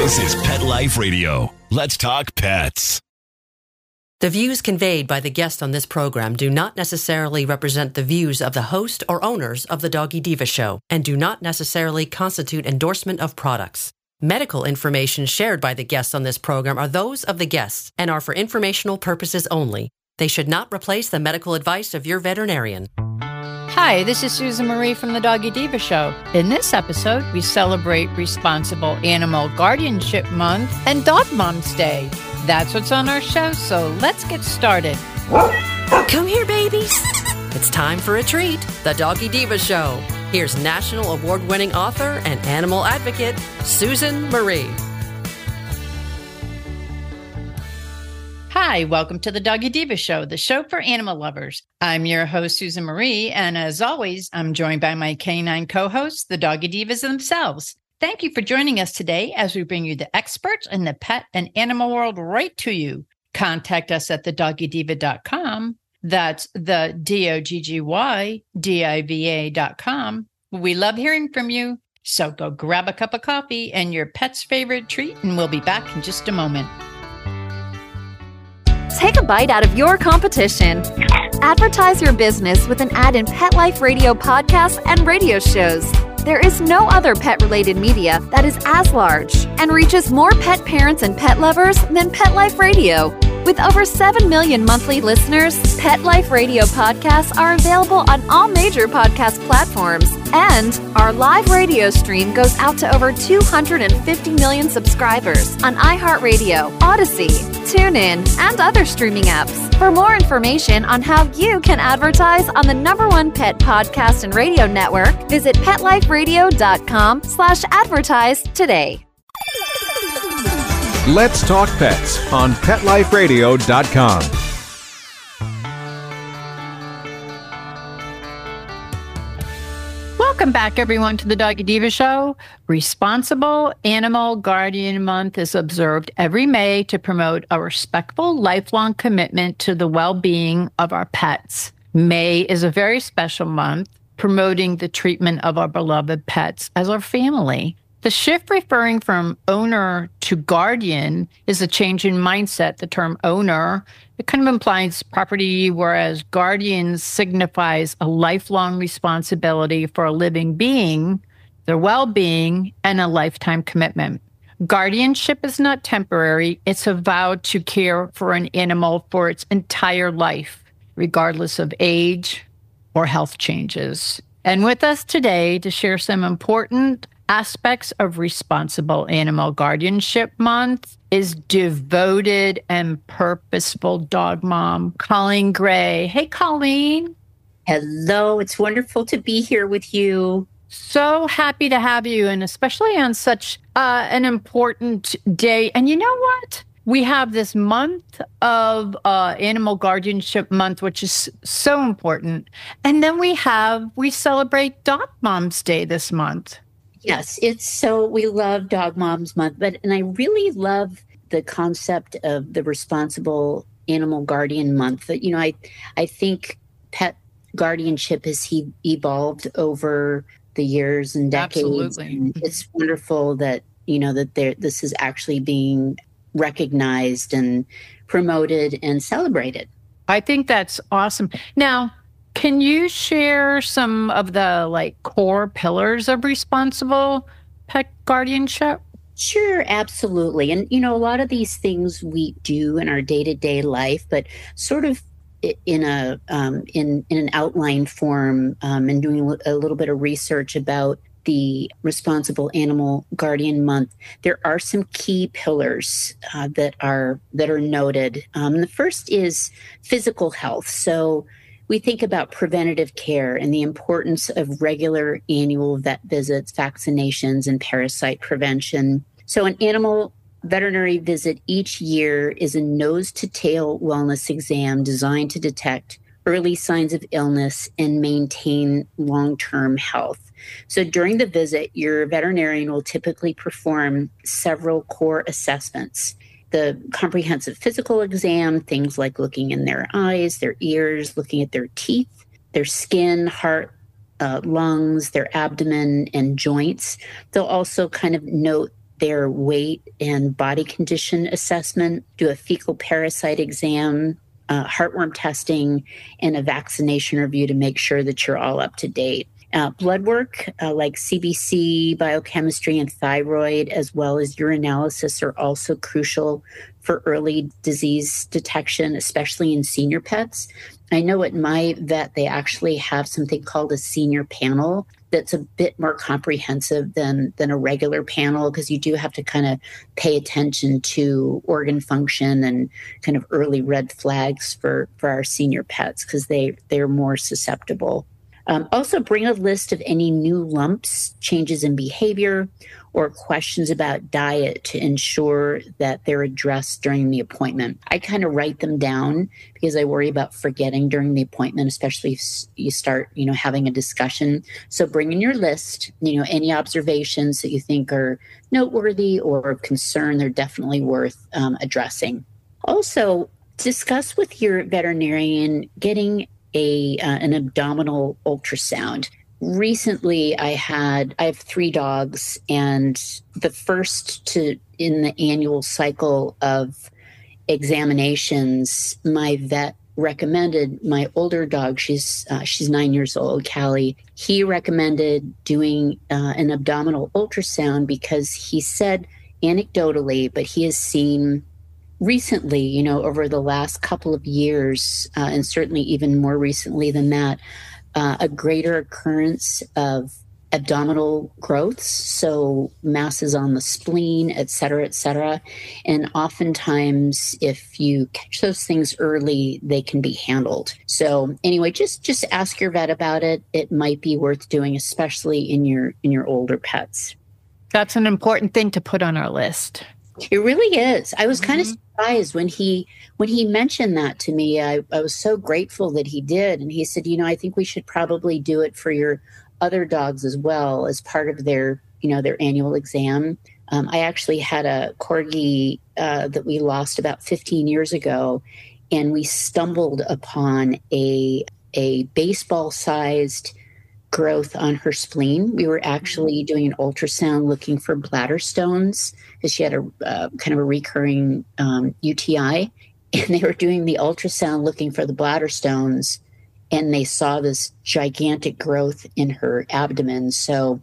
This is Pet Life Radio. Let's talk pets. The views conveyed by the guests on this program do not necessarily represent the views of the host or owners of the Doggy Diva Show and do not necessarily constitute endorsement of products. Medical information shared by the guests on this program are those of the guests and are for informational purposes only. They should not replace the medical advice of your veterinarian. Hi, this is Susan Marie from the Doggy Diva Show. In this episode, we celebrate Responsible Animal Guardianship Month and Dog Moms Day. That's what's on our show, so let's get started. Come here, babies. It's time for a treat, the Doggy Diva Show. Here's national award-winning author and animal advocate, Susan Marie. Hi, welcome to the Doggy Diva Show, the show for animal lovers. I'm your host, Susan Marie, and as always, I'm joined by my canine co-hosts, the Doggy Divas themselves. Thank you for joining us today as we bring you the experts in the pet and animal world right to you. Contact us at thedoggydiva.com. That's the DOGGYDIVA.com. We love hearing from you. So go grab a cup of coffee and your pet's favorite treat, and we'll be back in just a moment. Take a bite out of your competition. Advertise your business with an ad in Pet Life Radio podcasts and radio shows. There is no other pet-related media that is as large and reaches more pet parents and pet lovers than Pet Life Radio. With over 7 million monthly listeners, Pet Life Radio podcasts are available on all major podcast platforms. And our live radio stream goes out to over 250 million subscribers on iHeartRadio, Odyssey, TuneIn, and other streaming apps. For more information on how you can advertise on the #1 pet podcast and radio network, visit PetLifeRadio.com/advertise today. Let's Talk Pets on PetLifeRadio.com. Welcome back, everyone, to the Doggy Diva Show. Responsible Animal Guardian Month is observed every May to promote a respectful, lifelong commitment to the well-being of our pets. May is a very special month, promoting the treatment of our beloved pets as our family. The shift referring from owner to guardian is a change in mindset. The term owner, it kind of implies property, whereas guardian signifies a lifelong responsibility for a living being, their well-being, and a lifetime commitment. Guardianship is not temporary. It's a vow to care for an animal for its entire life, regardless of age or health changes. And with us today to share some important aspects of Responsible Animal Guardianship Month is devoted and purposeful dog mom, Colleen Gray. Hey, Colleen. Hello. It's wonderful to be here with you. So happy to have you, and especially on such an important day. And you know what? We have this month of Animal Guardianship Month, which is so important. And then we celebrate Dog Moms Day this month. Yes, we love Dog Moms Month, and I really love the concept of the Responsible Animal Guardian Month. You know, I think pet guardianship has evolved over the years and decades. Absolutely. And it's wonderful that, this is actually being recognized and promoted and celebrated. I think that's awesome. Now, can you share some of the core pillars of responsible pet guardianship? Sure, absolutely. And, a lot of these things we do in our day-to-day life, but sort of in an outline form, and doing a little bit of research about the Responsible Animal Guardian Month, there are some key pillars that are noted. The first is physical health. So we think about preventative care and the importance of regular annual vet visits, vaccinations, and parasite prevention. So an animal veterinary visit each year is a nose-to-tail wellness exam designed to detect early signs of illness and maintain long-term health. So during the visit, your veterinarian will typically perform several core assessments. The comprehensive physical exam, things like looking in their eyes, their ears, looking at their teeth, their skin, heart, lungs, their abdomen, and joints. They'll also kind of note their weight and body condition assessment, do a fecal parasite exam, heartworm testing, and a vaccination review to make sure that you're all up to date. Blood work like CBC, biochemistry, and thyroid, as well as urinalysis, are also crucial for early disease detection, especially in senior pets. I know at my vet, they actually have something called a senior panel that's a bit more comprehensive than a regular panel, because you do have to kind of pay attention to organ function and kind of early red flags for our senior pets, because they're more susceptible. Also, bring a list of any new lumps, changes in behavior, or questions about diet to ensure that they're addressed during the appointment. I kind of write them down because I worry about forgetting during the appointment, especially if you start, having a discussion. So bring in your list, any observations that you think are noteworthy or of concern, they're definitely worth addressing. Also, discuss with your veterinarian getting an abdominal ultrasound. Recently, I have 3 dogs, and the first in the annual cycle of examinations, my vet recommended my older dog. She's 9 years old, Callie. He recommended doing an abdominal ultrasound because he said anecdotally, but he has seen recently, over the last couple of years, and certainly even more recently than that, a greater occurrence of abdominal growths, so masses on the spleen, et cetera, et cetera. And oftentimes, if you catch those things early, they can be handled. So anyway, just ask your vet about it. It might be worth doing, especially in your older pets. That's an important thing to put on our list. It really is. I was kind of surprised when he mentioned that to me. I was so grateful that he did. And he said, I think we should probably do it for your other dogs as well as part of their annual exam. I actually had a corgi that we lost about 15 years ago, and we stumbled upon a baseball-sized growth on her spleen. We were actually doing an ultrasound looking for bladder stones, because she had a kind of a recurring UTI, and they were doing the ultrasound looking for the bladder stones, and they saw this gigantic growth in her abdomen. So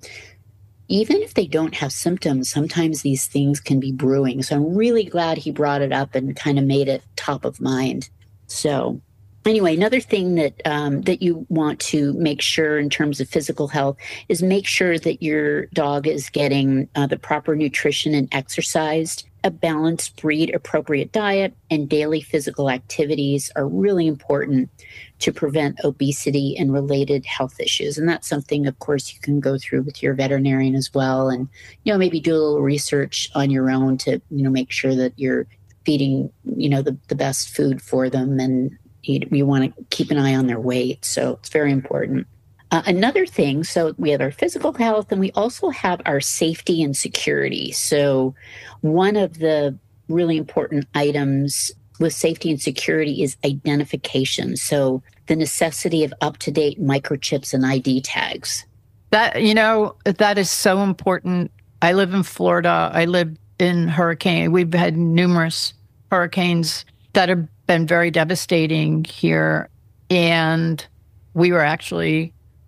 even if they don't have symptoms, sometimes these things can be brewing. So I'm really glad he brought it up and kind of made it top of mind. So anyway, another thing that you want to make sure in terms of physical health is make sure that your dog is getting the proper nutrition and exercise. A balanced breed-appropriate diet and daily physical activities are really important to prevent obesity and related health issues. And that's something, of course, you can go through with your veterinarian as well, and maybe do a little research on your own to make sure that you're feeding the best food for them, and you want to keep an eye on their weight. So it's very important. Another thing, so we have our physical health, and we also have our safety and security. So one of the really important items with safety and security is identification. So the necessity of up-to-date microchips and ID tags. That is so important. I live in Florida. I live in hurricane. We've had numerous hurricanes that have been very devastating here. And we were actually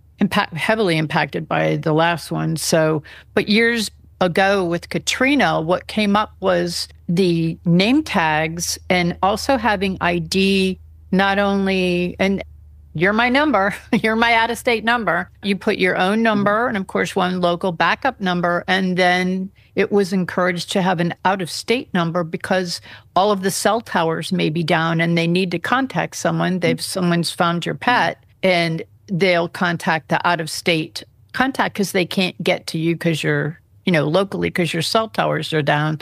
heavily impacted by the last one. So, but years ago with Katrina, what came up was the name tags and also having ID, not only, and you're my number, you're my out-of-state number. You put your own number and, of course, one local backup number. And then it was encouraged to have an out-of-state number because all of the cell towers may be down and they need to contact someone. Someone's found your pet, and they'll contact the out-of-state contact because they can't get to you because you're, locally, because your cell towers are down.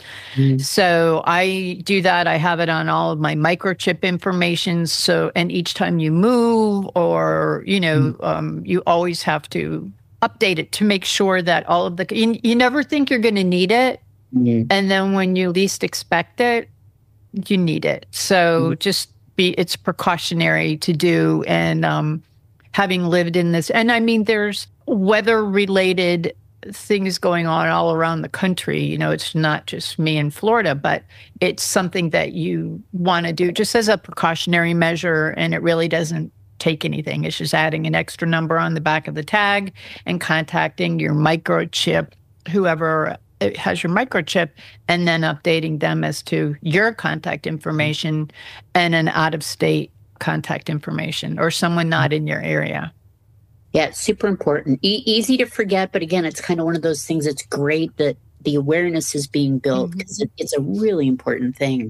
So I do that. I have it on all of my microchip information. So, and each time you move or, you always have to update it to make sure that all of you never think you're going to need it. And then when you least expect it, you need it. So it's precautionary to do. And having lived in this, and I mean, there's weather-related things going on all around the country. You know, it's not just me in Florida, but it's something that you want to do just as a precautionary measure, and it really doesn't take anything. It's just adding an extra number on the back of the tag and contacting your microchip, whoever has your microchip, and then updating them as to your contact information and an out-of-state contact information or someone not in your area. Yeah, it's super important. Easy to forget, but again, it's kind of one of those things that's great that the awareness is being built because it's a really important thing.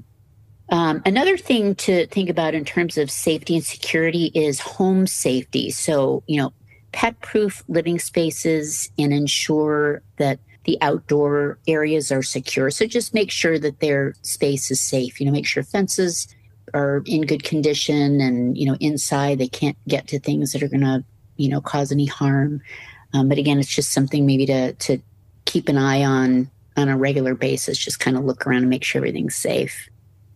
Another thing to think about in terms of safety and security is home safety. So, you know, pet-proof living spaces and ensure that the outdoor areas are secure. So just make sure that their space is safe. You know, make sure fences are in good condition and, you know, inside they can't get to things that are going to, you know, cause any harm. But again, it's just something maybe to keep an eye on a regular basis. Just kind of look around and make sure everything's safe.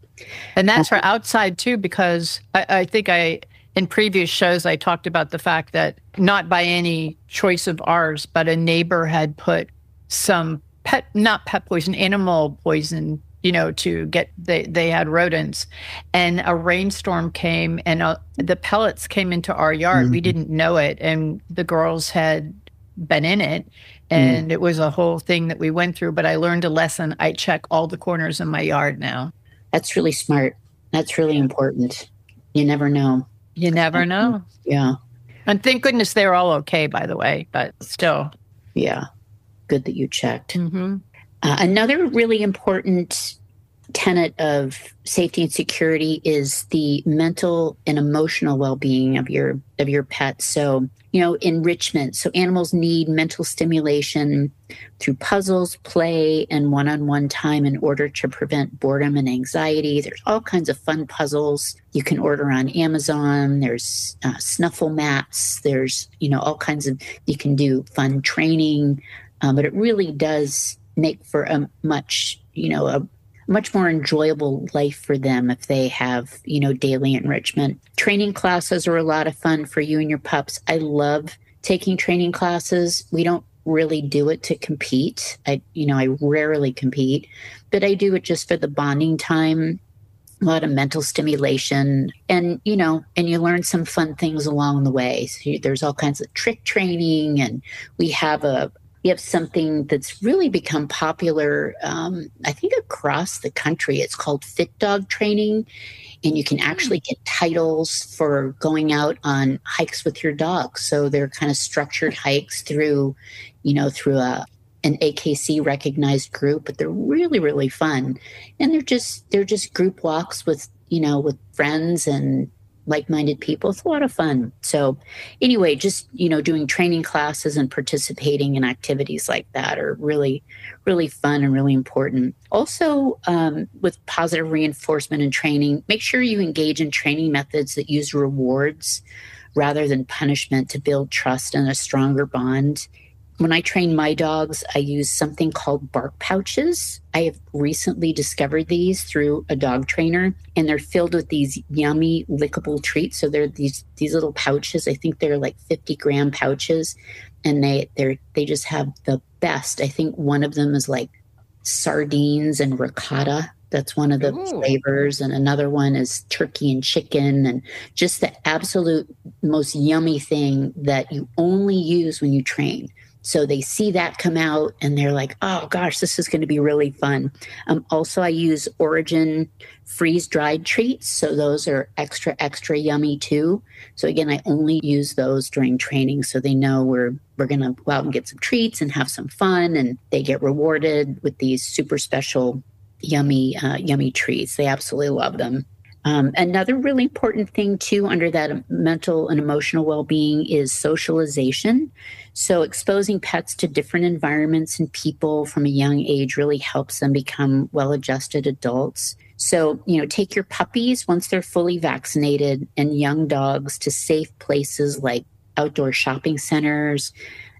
And that's for outside too, because I think in previous shows, I talked about the fact that not by any choice of ours, but a neighbor had put some not pet poison, animal poison, you know, to get, they had rodents, and a rainstorm came and the pellets came into our yard. We didn't know it. And the girls had been in it and it was a whole thing that we went through, but I learned a lesson. I check all the corners in my yard now. That's really smart. That's really important. You never know. You never know. Yeah. And thank goodness they're all okay, by the way, but still. Yeah. Good that you checked. Another really important tenet of safety and security is the mental and emotional well-being of your pet. So, you know, enrichment. So animals need mental stimulation through puzzles, play, and one-on-one time in order to prevent boredom and anxiety. There's all kinds of fun puzzles you can order on Amazon. There's snuffle mats. There's, you know, all kinds of, you can do fun training. But it really does make for a much more enjoyable life for them if they have, you know, daily enrichment. Training classes are a lot of fun for you and your pups. I love taking training classes. We don't really do it to compete. I rarely compete, but I do it just for the bonding time, a lot of mental stimulation, and, you know, and you learn some fun things along the way. So there's all kinds of trick training, and we have something that's really become popular, I think, across the country. It's called Fit Dog Training, and you can actually get titles for going out on hikes with your dog. So they're kind of structured hikes through an AKC recognized group, but they're really, really fun. And they're just group walks with friends and like-minded people. It's a lot of fun. So anyway, just, you know, doing training classes and participating in activities like that are really, really fun and really important. Also, with positive reinforcement and training, make sure you engage in training methods that use rewards rather than punishment to build trust and a stronger bond. When I train my dogs, I use something called bark pouches. I have recently discovered these through a dog trainer, and they're filled with these yummy lickable treats. So they're these little pouches. I think they're like 50-gram pouches, and they just have the best. I think one of them is like sardines and ricotta. That's one of the flavors. And another one is turkey and chicken, and just the absolute most yummy thing that you only use when you train. So they see that come out and they're like, oh gosh, this is going to be really fun. Also, I use Origin freeze-dried treats. So those are extra, extra yummy too. So again, I only use those during training. So they know we're going to go out and get some treats and have some fun. And they get rewarded with these super special, yummy treats. They absolutely love them. Another really important thing too, under that mental and emotional well-being, is socialization. So exposing pets to different environments and people from a young age really helps them become well-adjusted adults. So, you know, take your puppies once they're fully vaccinated and young dogs to safe places like outdoor shopping centers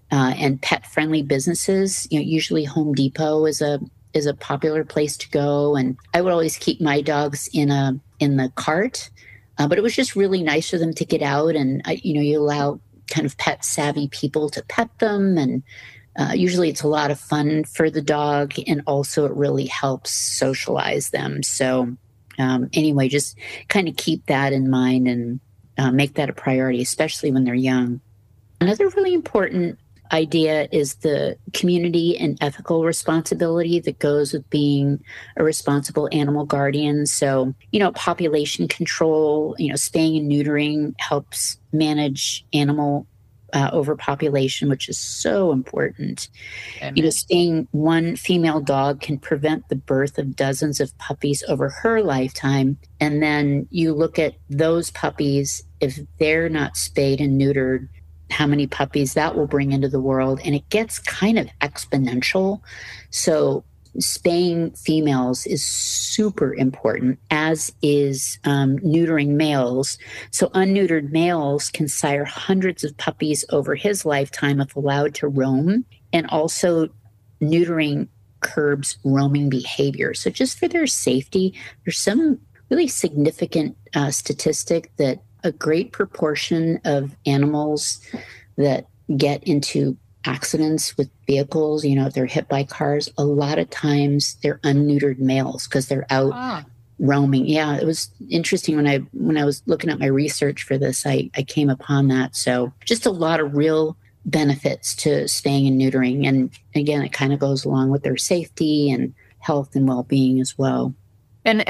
and pet-friendly businesses. You know, usually Home Depot is a popular place to go, and I would always keep my dogs in the cart, but it was just really nice for them to get out, and you allow kind of pet savvy people to pet them and Usually it's a lot of fun for the dog, and also it really helps socialize them. So anyway, just kind of keep that in mind and make that a priority, especially when they're young. Another really important idea is the community and ethical responsibility that goes with being a responsible animal guardian. So, population control, spaying and neutering helps manage animal overpopulation, which is so important. Amen. Staying one female dog can prevent the birth of dozens of puppies over her lifetime. And then you look at those puppies, if they're not spayed and neutered, how many puppies that will bring into the world. And it gets kind of exponential. So spaying females is super important, as is neutering males. So unneutered males can sire hundreds of puppies over his lifetime if allowed to roam. And also neutering curbs roaming behavior. So just for their safety, there's some really significant statistic that a great proportion of animals that get into accidents with vehicles, if they're hit by cars, a lot of times they're unneutered males because they're out roaming. Yeah, it was interesting when I was looking at my research for this, I came upon that. So just a lot of real benefits to spaying and neutering. And again, it kind of goes along with their safety and health and well-being as well. And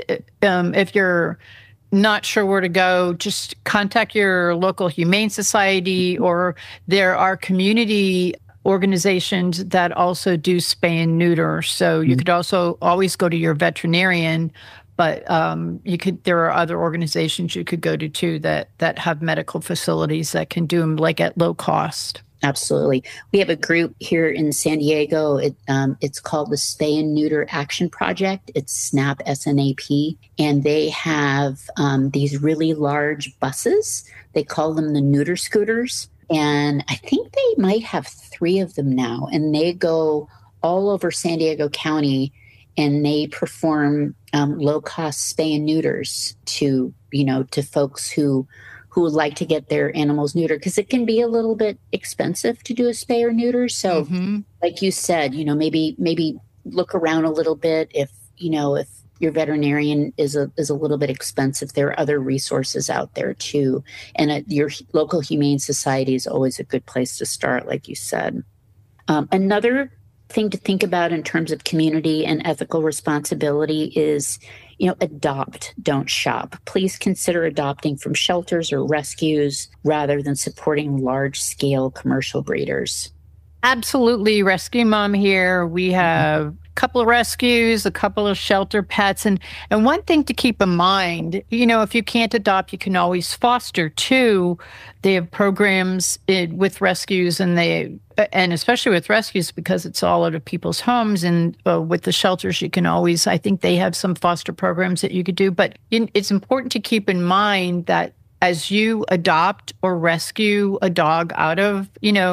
if you're not sure where to go, just contact your local humane society, or there are community organizations that also do spay and neuter. So you could also always go to your veterinarian, but there are other organizations you could go to too that have medical facilities that can do them like at low cost. Absolutely. We have a group here in San Diego. It's called the Spay and Neuter Action Project. It's SNAP, S-N-A-P. And they have these really large buses. They call them the neuter scooters. And I think they might have 3 of them now. And they go all over San Diego County, and they perform low-cost spay and neuters to folks who would like to get their animals neutered, because it can be a little bit expensive to do a spay or neuter. So like you said, maybe look around a little bit. If your veterinarian is a little bit expensive, there are other resources out there too. And your local humane society is always a good place to start, like you said. Another thing to think about in terms of community and ethical responsibility is, adopt, don't shop. Please consider adopting from shelters or rescues rather than supporting large-scale commercial breeders. Absolutely. Rescue Mom here. We have a couple of rescues, a couple of shelter pets. And one thing to keep in mind, if you can't adopt, you can always foster too. They have programs with rescues, and especially with rescues, because it's all out of people's homes. And with the shelters, you can always, I think they have some foster programs that you could do. But it's important to keep in mind that as you adopt or rescue a dog out of,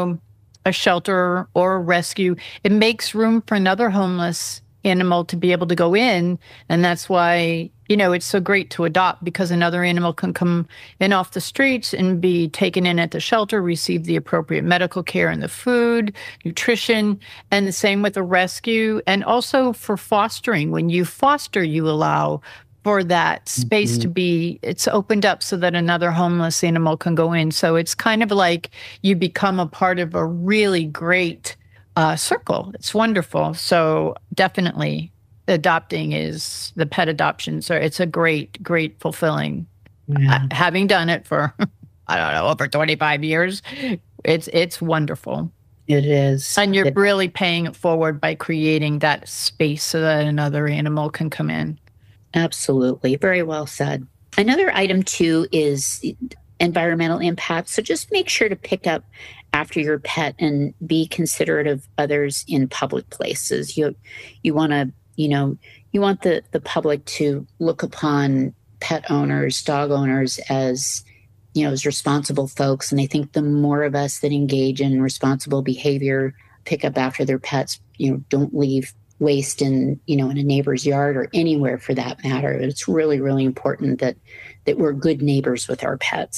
a shelter or a rescue, it makes room for another homeless animal to be able to go in. And that's why, it's so great to adopt, because another animal can come in off the streets and be taken in at the shelter, receive the appropriate medical care and the food, nutrition, and the same with a rescue. And also for fostering, when you foster, you allow for that space to be, it's opened up so that another homeless animal can go in. So it's kind of like you become a part of a really great circle. It's wonderful. So definitely adopting the pet adoptions, it's a great fulfilling. Yeah. Having done it for, over 25 years, it's wonderful. It is. And you're really paying it forward by creating that space so that another animal can come in. Absolutely. Very well said. Another item too is environmental impact. So just make sure to pick up after your pet and be considerate of others in public places. You want to, you want the public to look upon pet owners, dog owners as responsible folks. And I think the more of us that engage in responsible behavior, pick up after their pets, don't leave waste in a neighbor's yard or anywhere for that matter. It's really, really important that we're good neighbors with our pets.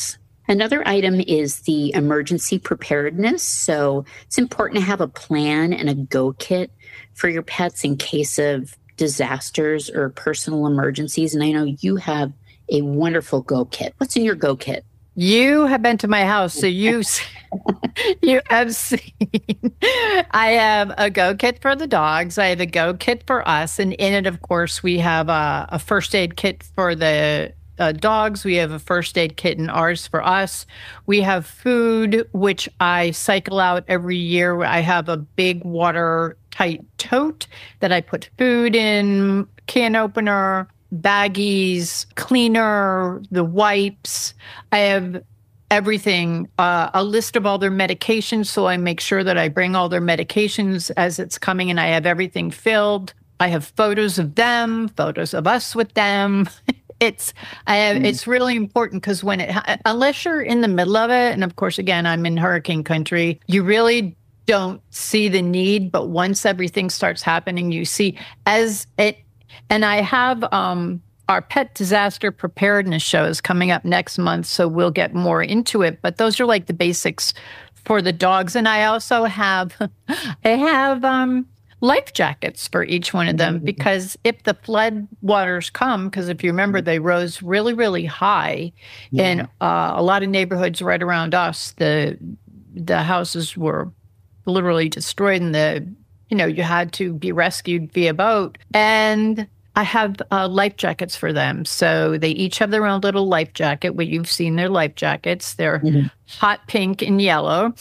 Another item is the emergency preparedness. So it's important to have a plan and a go kit for your pets in case of disasters or personal emergencies. And I know you have a wonderful go kit. What's in your go kit? You have been to my house, so you have seen. I have a go kit for the dogs. I have a go kit for us. And in it, of course, we have a first aid kit for the dogs. We have a first aid kit in ours for us. We have food, which I cycle out every year. I have a big watertight tote that I put food in, can opener, baggies, cleaner, the wipes. I have everything, a list of all their medications. So I make sure that I bring all their medications as it's coming, and I have everything filled. I have photos of them, photos of us with them. It's really important because unless you're in the middle of it, and of course, again, I'm in hurricane country, you really don't see the need. But once everything starts happening, you see and I have our pet disaster preparedness shows coming up next month, so we'll get more into it. But those are like the basics for the dogs. And I also have life jackets for each one of them, because if the flood waters come, because if you remember, they rose really, really high in a lot of neighborhoods right around us. The houses were literally destroyed, and you had to be rescued via boat. And I have life jackets for them. So they each have their own little life jacket. Well, you've seen their life jackets. They're hot pink and yellow.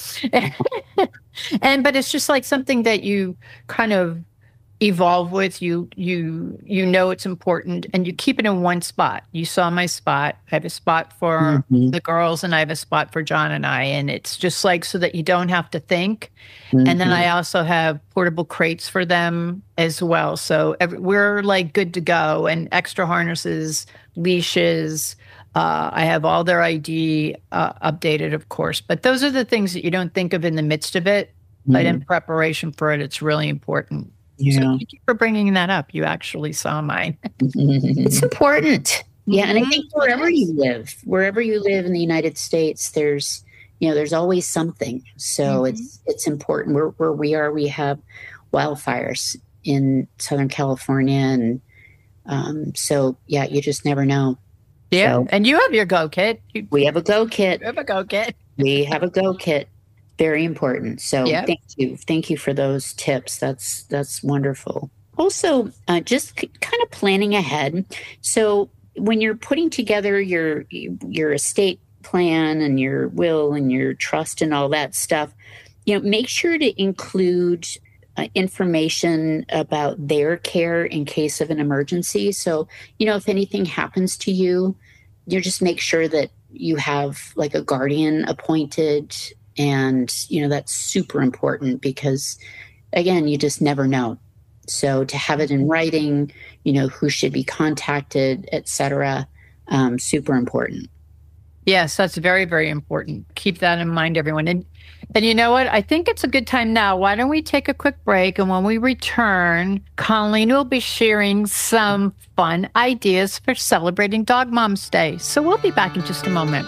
But it's just like something that you kind of evolve with. You know it's important, and you keep it in one spot. You saw my spot. I have a spot for the girls, and I have a spot for John and I. And it's just like so that you don't have to think. And then I also have portable crates for them as well. So we're like good to go, and extra harnesses, leashes. I have all their ID updated, of course. But those are the things that you don't think of in the midst of it. But in preparation for it, it's really important. Yeah. So thank you for bringing that up. You actually saw mine. It's important. Yeah, and I think wherever you live in the United States, there's always something. So it's important. Where we are, we have wildfires in Southern California, and so you just never know. Yeah, so, and you have your go kit. We have a go kit. We have a go kit. We have a go kit. Very important. So Thank you for those tips. That's wonderful. Also, just kind of planning ahead. So when you're putting together your estate plan and your will and your trust and all that stuff, make sure to include information about their care in case of an emergency. So, if anything happens to you, just make sure that you have like a guardian appointed. And, that's super important because, again, you just never know. So to have it in writing, who should be contacted, et cetera, super important. Yes, that's very, very important. Keep that in mind, everyone. And you know what? I think it's a good time now. Why don't we take a quick break? And when we return, Colleen will be sharing some fun ideas for celebrating Dog Moms Day. So we'll be back in just a moment.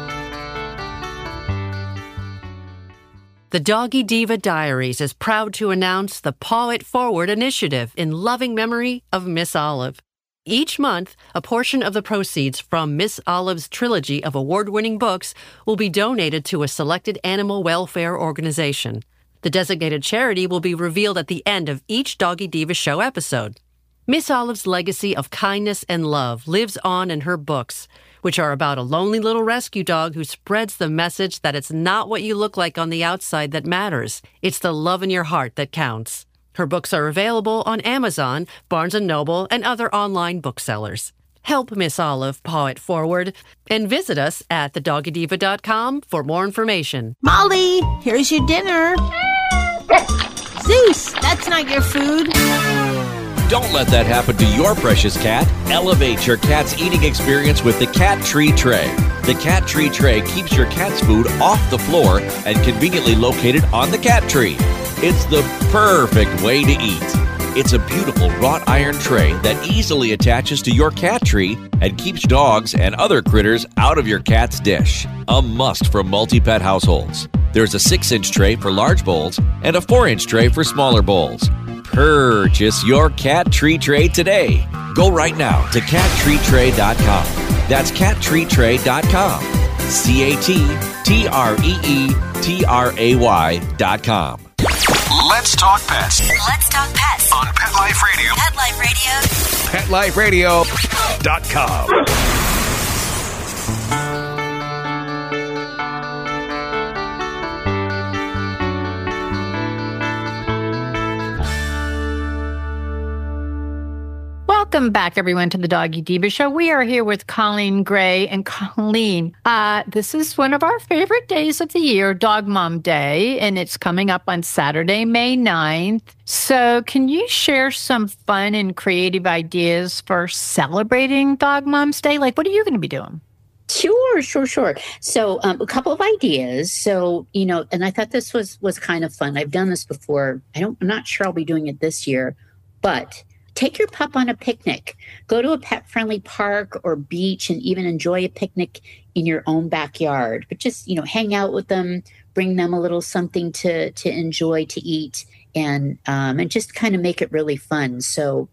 The Doggy Diva Diaries is proud to announce the Paw It Forward initiative in loving memory of Miss Olive. Each month, a portion of the proceeds from Miss Olive's trilogy of award-winning books will be donated to a selected animal welfare organization. The designated charity will be revealed at the end of each Doggy Diva Show episode. Miss Olive's legacy of kindness and love lives on in her books, which are about a lonely little rescue dog who spreads the message that it's not what you look like on the outside that matters. It's the love in your heart that counts. Her books are available on Amazon, Barnes & Noble, and other online booksellers. Help Miss Olive paw it forward and visit us at thedoggediva.com for more information. Molly, here's your dinner. Zeus, that's not your food. Don't let that happen to your precious cat. Elevate your cat's eating experience with the Cat Tree Tray. The Cat Tree Tray keeps your cat's food off the floor and conveniently located on the cat tree. It's the perfect way to eat. It's a beautiful wrought iron tray that easily attaches to your cat tree and keeps dogs and other critters out of your cat's dish. A must for multi-pet households. There's a 6-inch tray for large bowls and a 4-inch tray for smaller bowls. Purchase your cat tree tray today. Go right now to cattreetray.com. That's cattreetray.com. CATTREETRAY.com. Let's talk pets Let's talk pets on Pet Life Radio. Pet Life Radio. PetLifeRadio.com. Welcome back, everyone, to the Doggy Diva Show. We are here with Colleen Gray. And Colleen, this is one of our favorite days of the year, Dog Mom Day, and it's coming up on Saturday, May 9th. So can you share some fun and creative ideas for celebrating Dog Mom's Day? Like, what are you going to be doing? Sure. So a couple of ideas. So, and I thought this was kind of fun. I've done this before. I'm not sure I'll be doing it this year, but take your pup on a picnic. Go to a pet-friendly park or beach and even enjoy a picnic in your own backyard. But just, hang out with them, bring them a little something to enjoy, to eat, and just kind of make it really fun. So,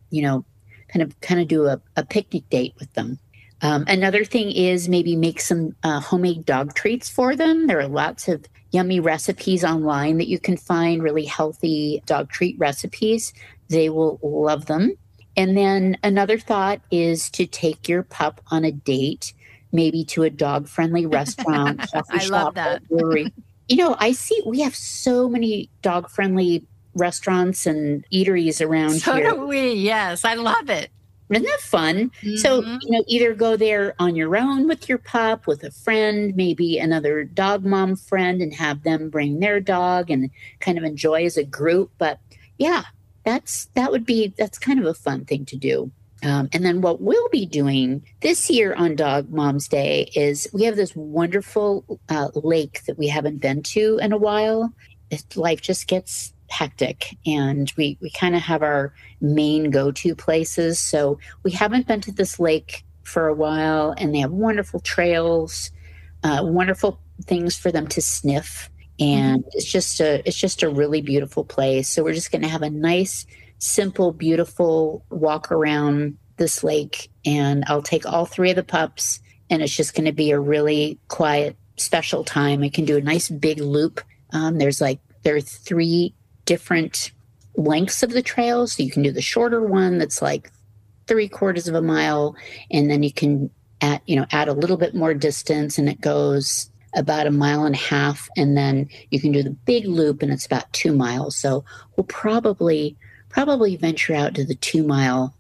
kind of do a picnic date with them. Another thing is maybe make some homemade dog treats for them. There are lots of yummy recipes online that you can find, really healthy dog treat recipes. They will love them. And then another thought is to take your pup on a date, maybe to a dog-friendly restaurant, coffee I shop, love that. brewery. I see we have so many dog-friendly restaurants and eateries around So here. do we. Yes, I love it. Isn't that fun? Mm-hmm. So, either go there on your own with your pup, with a friend, maybe another dog mom friend, and have them bring their dog and kind of enjoy as a group. But yeah, that's kind of a fun thing to do. And then what we'll be doing this year on Dog Mom's Day is we have this wonderful lake that we haven't been to in a while. Life just gets hectic, and we kind of have our main go-to places. So we haven't been to this lake for a while, and they have wonderful trails, wonderful things for them to sniff. And it's just a really beautiful place. So we're just going to have a nice, simple, beautiful walk around this lake, and I'll take all 3 of the pups, and it's just going to be a really quiet, special time. I can do a nice big loop. There are 3 different lengths of the trail. So you can do the shorter one that's like 3/4 of a mile, and then you can add a little bit more distance, and it goes about 1.5 miles, and then you can do the big loop, and it's about 2 miles. So we'll probably venture out to the 2 mile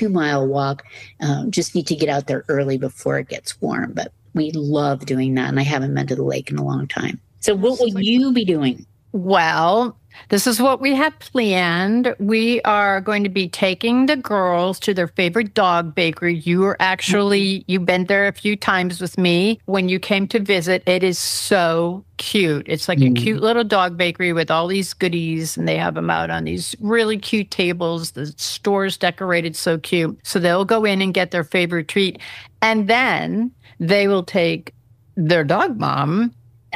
walk. Just need to get out there early before it gets warm, but we love doing that, and I haven't been to the lake in a long time. So what will you be doing? Well, this is what we have planned. We are going to be taking the girls to their favorite dog bakery. You've been there a few times with me when you came to visit. It is so cute. It's like a cute little dog bakery with all these goodies, and they have them out on these really cute tables. The store's decorated so cute. So they'll go in and get their favorite treat, and then they will take their dog mom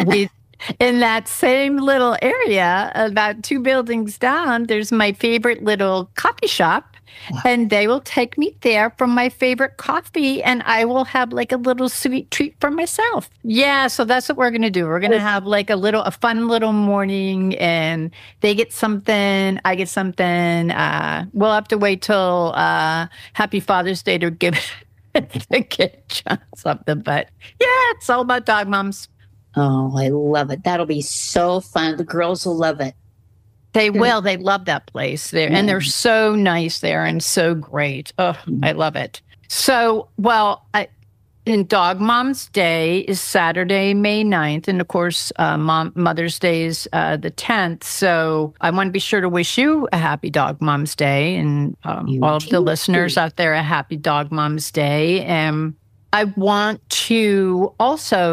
in that same little area, about 2 buildings down. There's my favorite little coffee shop, and they will take me there for my favorite coffee, and I will have like a little sweet treat for myself. Yeah, so that's what we're going to do. We're going to have like a fun little morning, and they get something, I get something. We'll have to wait till Happy Father's Day to give John something, but yeah, it's all about dog moms. Oh, I love it. That'll be so fun. The girls will love it. They will. They love that place there. And they're so nice there and so great. Oh, I love it. So, in Dog Mom's Day is Saturday, May 9th. And of course, Mother's Day is the 10th. So I want to be sure to wish you a happy Dog Mom's Day, and all of the listeners out there a happy Dog Mom's Day. And I want to also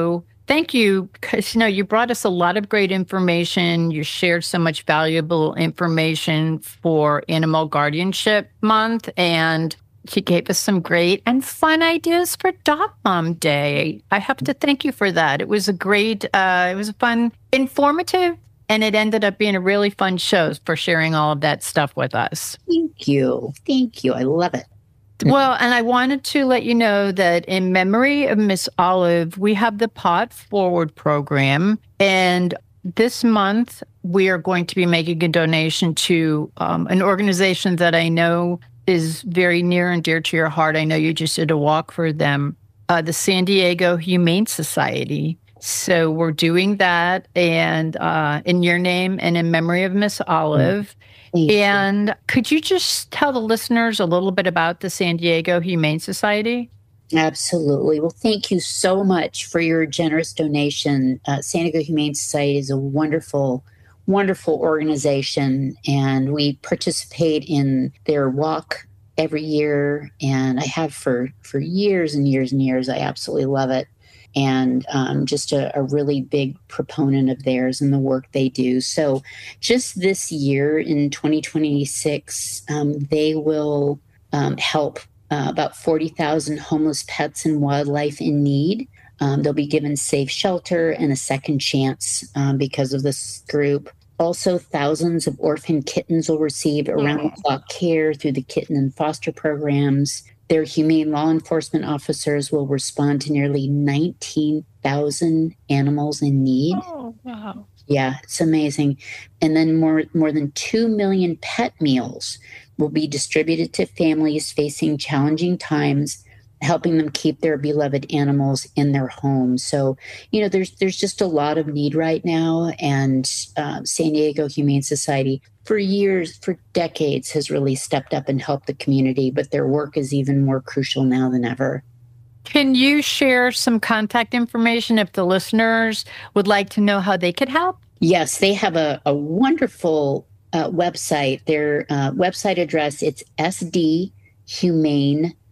thank you, because, you brought us a lot of great information. You shared so much valuable information for Animal Guardianship Month, and you gave us some great and fun ideas for Dog Mom Day. I have to thank you for that. It was a great, it was fun, informative, and it ended up being a really fun show for sharing all of that stuff with us. Thank you. Thank you. I love it. Well, and I wanted to let you know that in memory of Miss Olive, we have the Pod Forward program. And this month, we are going to be making a donation to an organization that I know is very near and dear to your heart. I know you just did a walk for them, the San Diego Humane Society. So we're doing that, and in your name and in memory of Miss Olive. And could you just tell the listeners a little bit about the San Diego Humane Society? Absolutely. Well, thank you so much for your generous donation. San Diego Humane Society is a wonderful, wonderful organization, and we participate in their walk every year, and I have for years and years and years. I absolutely love it. And just a really big proponent of theirs and the work they do. So just this year in 2026, they will help about 40,000 homeless pets and wildlife in need. They'll be given safe shelter and a second chance because of this group. Also, thousands of orphan kittens will receive around-the-clock care through the kitten and foster programs. Their humane law enforcement officers will respond to nearly 19,000 animals in need. Oh, wow. Yeah, it's amazing. And then more than 2 million pet meals will be distributed to families facing challenging times, helping them keep their beloved animals in their homes. So, there's just a lot of need right now. And San Diego Humane Society, for years, for decades, has really stepped up and helped the community, but their work is even more crucial now than ever. Can you share some contact information if the listeners would like to know how they could help? Yes, they have a wonderful website. Their website address, it's sdhumane.org.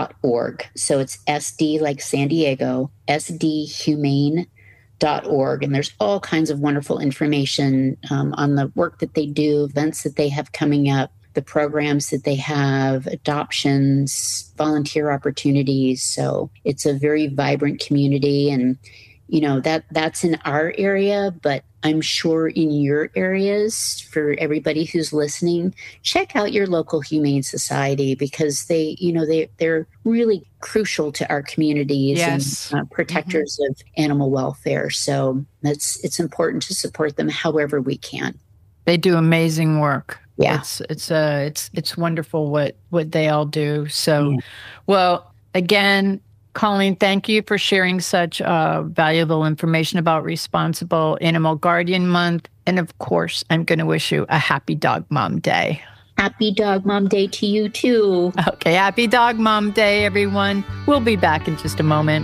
So it's SD like San Diego, sdhumane.org. And there's all kinds of wonderful information on the work that they do, events that they have coming up, the programs that they have, adoptions, volunteer opportunities. So it's a very vibrant community. And, that's in our area, but I'm sure in your areas, for everybody who's listening, check out your local Humane Society, because they're really crucial to our communities. Yes. And protectors of animal welfare. So it's important to support them however we can. They do amazing work. Yeah. It's wonderful what they all do. So, Well, again, Colleen, thank you for sharing such valuable information about Responsible Animal Guardian Month. And of course, I'm going to wish you a happy Dog Mom Day. Happy Dog Mom Day to you, too. Okay, happy Dog Mom Day, everyone. We'll be back in just a moment.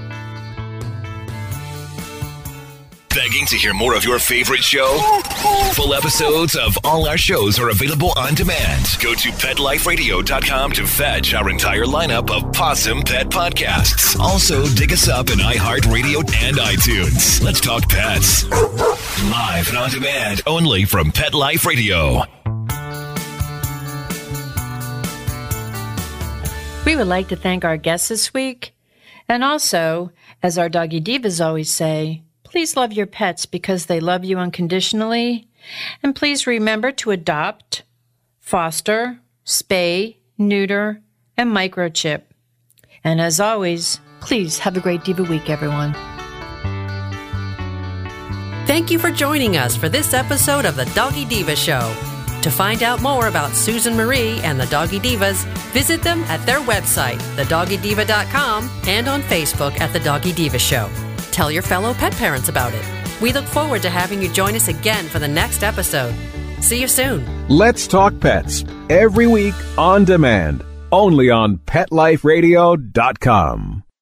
Begging to hear more of your favorite show? Full episodes of all our shows are available on demand. Go to PetLifeRadio.com to fetch our entire lineup of Possum Pet podcasts. Also, dig us up in iHeartRadio and iTunes. Let's talk pets. Live and on demand, only from Pet Life Radio. We would like to thank our guests this week. And also, as our Doggy Divas always say, please love your pets because they love you unconditionally. And please remember to adopt, foster, spay, neuter, and microchip. And as always, please have a great Diva Week, everyone. Thank you for joining us for this episode of The Doggy Diva Show. To find out more about Susan Marie and the Doggy Divas, visit them at their website, thedoggydiva.com, and on Facebook at The Doggy Diva Show. Tell your fellow pet parents about it. We look forward to having you join us again for the next episode. See you soon. Let's Talk Pets, every week on demand, only on PetLifeRadio.com.